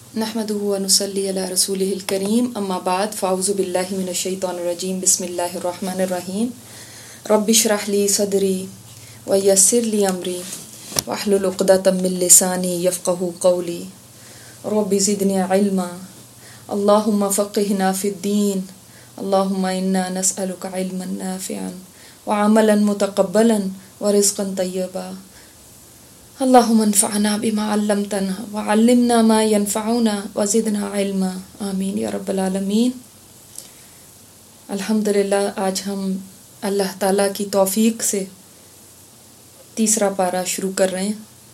نحمده ونصلي على رسوله الكريم اما بعد فاعوذ بالله من الشيطان الرجيم بسم الله الرحمن الرحيم رب اشرح لي صدري ويسر لي امري واحلل عقدة من لساني يفقهوا قولي رب زدني علما اللهم فقهنا في الدين اللهم انا نسألك علما نافعا وعملا متقبلا ورزقا طيبا اللهم انفعنا بما علمتنا وعلمنا ما ينفعنا وزدنا علما آمین یا رب العالمین۔ الحمدللہ آج ہم اللہ تعالیٰ کی توفیق سے تیسرا پارہ شروع کر رہے ہیں۔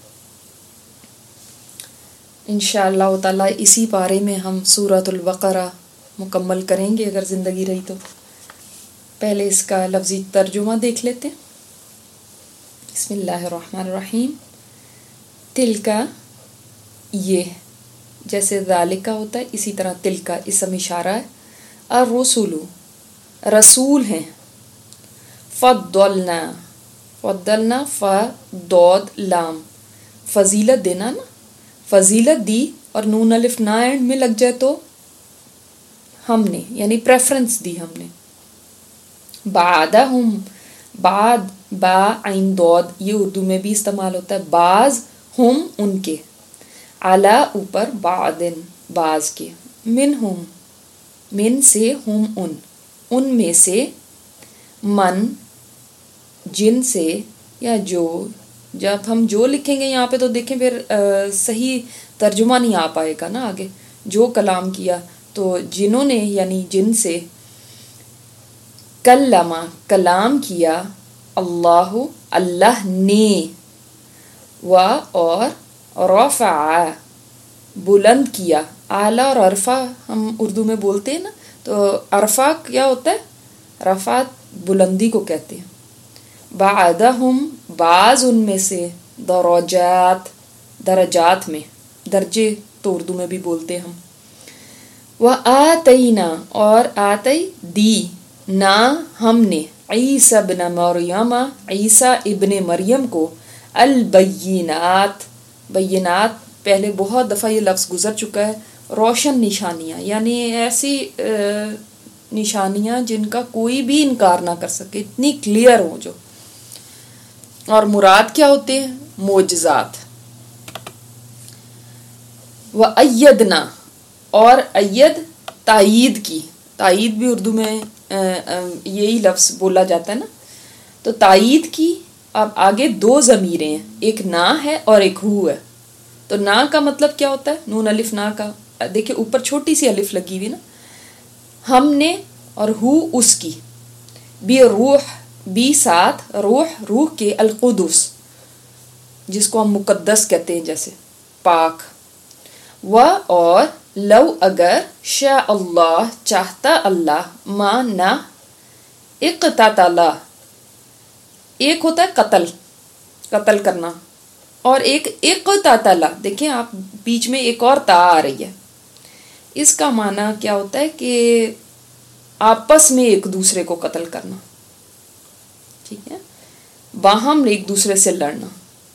انشاءاللہ تعالیٰ اسی پارے میں ہم سورۃ البقرہ مکمل کریں گے اگر زندگی رہی تو۔ پہلے اس کا لفظی ترجمہ دیکھ لیتے ہیں۔ بسم اللہ الرحمن الرحیم۔ تل کا یہ جیسے ذالکہ ہوتا ہے اسی طرح تل کا اسم اشارہ ہے۔ الرسول رسول ہیں۔ فضلنا فضلنا فضاد لام فضیلت دینا نا، فضیلت دی اور نون الف نہ اینڈ میں لگ جائے تو ہم نے یعنی پریفرنس دی ہم نے۔ بعدہم بعد با عین دود یہ اردو میں بھی استعمال ہوتا ہے۔ بعض ہم ان کے، علا اوپر بعدن بعض کے، منہم من سے ہم ان میں سے، من جن سے یا جو، جب ہم جو لکھیں گے یہاں پہ تو دیکھیں پھر صحیح ترجمہ نہیں آ پائے گا نا آگے۔ جو کلام کیا تو جنہوں نے یعنی جن سے، کلمہ کلام کیا، اللہ نے، و اور رفع بلند کیا۔ اعلیٰ اور عرفہ ہم اردو میں بولتے ہیں نا، تو عرفہ کیا ہوتا ہے؟ رفع بلندی کو کہتے ہیں۔ بعدہم بعض ان میں سے، درجات درجات میں، درجے تو اردو میں بھی بولتے ہیں ہم۔ وآتینا اور آتی دی نا ہم نے، عیسیٰ ابن مریم عیسیٰ ابن مریم کو، البینات بینات پہلے بہت دفعہ یہ لفظ گزر چکا ہے، روشن نشانیاں یعنی ایسی نشانیاں جن کا کوئی بھی انکار نہ کر سکے، اتنی کلیئر ہوں جو۔ اور مراد کیا ہوتے ہیں؟ معجزات۔ وَأَيَّدْنَا اور اید تائید کی، تائید بھی اردو میں یہی لفظ بولا جاتا ہے نا، تو تائید کی۔ اب آگے دو ضمیریں ہیں، ایک نا ہے اور ایک ہو ہے۔ تو نا کا مطلب کیا ہوتا ہے؟ نون الف نا کا، دیکھیں اوپر چھوٹی سی الف لگی ہوئی نا، ہم نے، اور ہو اس کی، بھی روح بھی ساتھ، روح کے، القدس جس کو ہم مقدس کہتے ہیں جیسے پاک، و اور لو اگر، شاء اللہ چاہتا اللہ، ما نہ، اقتتلا ایک ہوتا ہے قتل قتل کرنا، اور ایک اقتتلا، دیکھیں آپ بیچ میں ایک اور تا آ رہی ہے۔ اس کا معنی کیا ہوتا ہے کہ آپس میں ایک دوسرے کو قتل کرنا، ٹھیک ہے، باہم ایک دوسرے سے لڑنا۔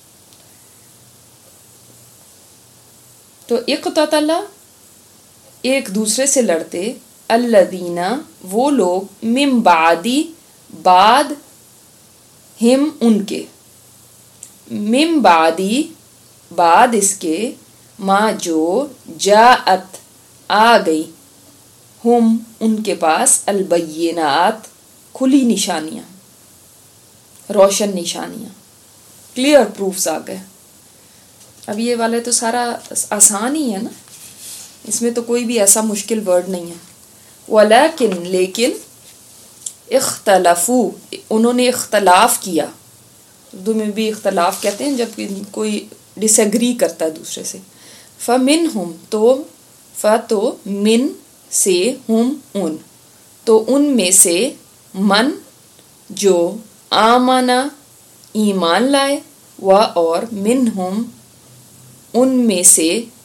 تو اقتتلا ایک دوسرے سے لڑتے، الذین وہ لوگ، من بعدی بعد، ہم ان کے، من بعدی بعد اس کے، ما جو، جاءت آ گئی، ہم ان کے پاس، البینات کھلی نشانیاں، روشن نشانیاں، کلیئر پروفز آ گئے۔ اب یہ والے تو سارا آسان ہی ہے نا، اس میں تو کوئی بھی ایسا مشکل ورڈ نہیں ہے۔ ولیکن لیکن، اختلفو انہوں نے اختلاف کیا، اردو میں بھی اختلاف کہتے ہیں جب کوئی ڈس ایگری کرتا ہے دوسرے سے۔ فمنہم تو من سے، ہم ان تو ان میں سے، من جو، آمنا ایمان لائے، و اور منہم ان میں سے،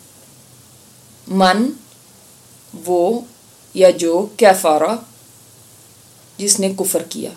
من وہ یا جو، کفر جس نے کفر کیا۔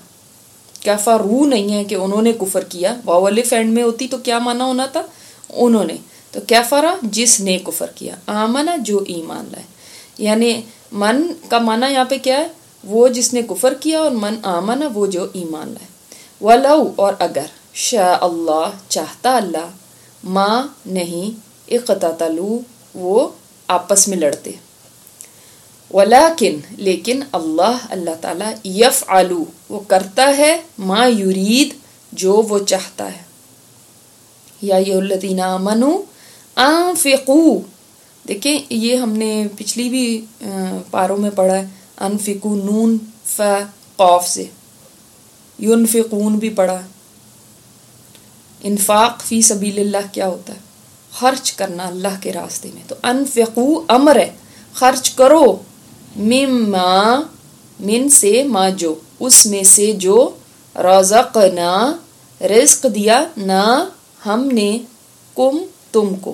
کفروا نہیں ہے کہ انہوں نے کفر کیا، واو الف اینڈ میں ہوتی تو کیا معنی ہونا تھا؟ انہوں نے، تو کفرا جس نے کفر کیا، آمنا جو ایمان لائے، یعنی من کا معنی یہاں پہ کیا ہے؟ وہ جس نے کفر کیا، اور من آمنا وہ جو ایمان لائے. ولو اور اگر، شاء اللہ چاہتا اللہ، ما نہیں، اقتتلوا وہ آپس میں لڑتے، ولیکن لیکن اللہ تعالیٰ یفعل وہ کرتا ہے، ما یرید جو وہ چاہتا ہے. یا ایھا الذین آمنوا انفقوا، دیکھیں یہ ہم نے پچھلی بھی پاروں میں پڑھا ہے، انفقوا نون ف قاف سے، ینفقون بھی پڑھا. انفاق فی سبیل اللہ کیا ہوتا ہے؟ خرچ کرنا اللہ کے راستے میں. تو انفقوا امر ہے، خرچ کرو، مما من سے، ما جو اس میں سے، جو رزقنا رزق دیا، نہ ہم نے، کم تم کو،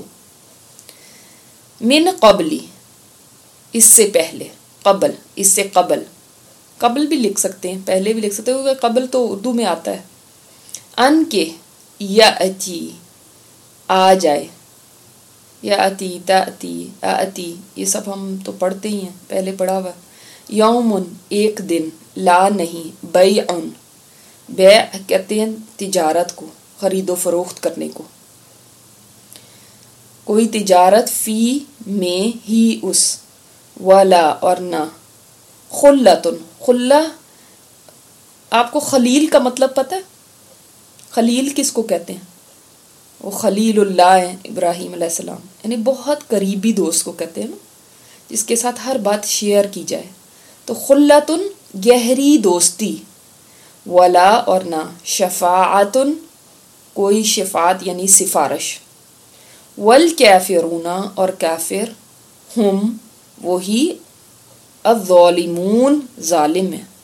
من قبلی اس سے پہلے، قبل اس سے قبل، قبل بھی لکھ سکتے ہیں، پہلے بھی لکھ سکتے ہیں، کیونکہ قبل تو اردو میں آتا ہے. ان کے یاتی آ جائے، یاتی تاتی آتی یہ سب ہم تو پڑھتے ہی ہیں، پہلے پڑھا ہوا. یومن ایک دن، لا نہیں، بیعن بیع کہتے ہیں تجارت کو، خرید و فروخت کرنے کو، کوئی تجارت، فی میں ہی اس، ولا اور نہ، خلتن خلہ. آپ کو خلیل کا مطلب پتہ ہے؟ خلیل کس کو کہتے ہیں؟ وہ خلیل اللہ ہیں، ابراہیم علیہ السلام، یعنی بہت قریبی دوست کو کہتے ہیں نا، جس کے ساتھ ہر بات شیئر کی جائے. تو خلتن گہری دوستی، ولا اور نہ، شفاعتن کوئی شفاعت یعنی سفارش، والکافرون اور کافر، ہم وہی، الظالمون ظالم ہے.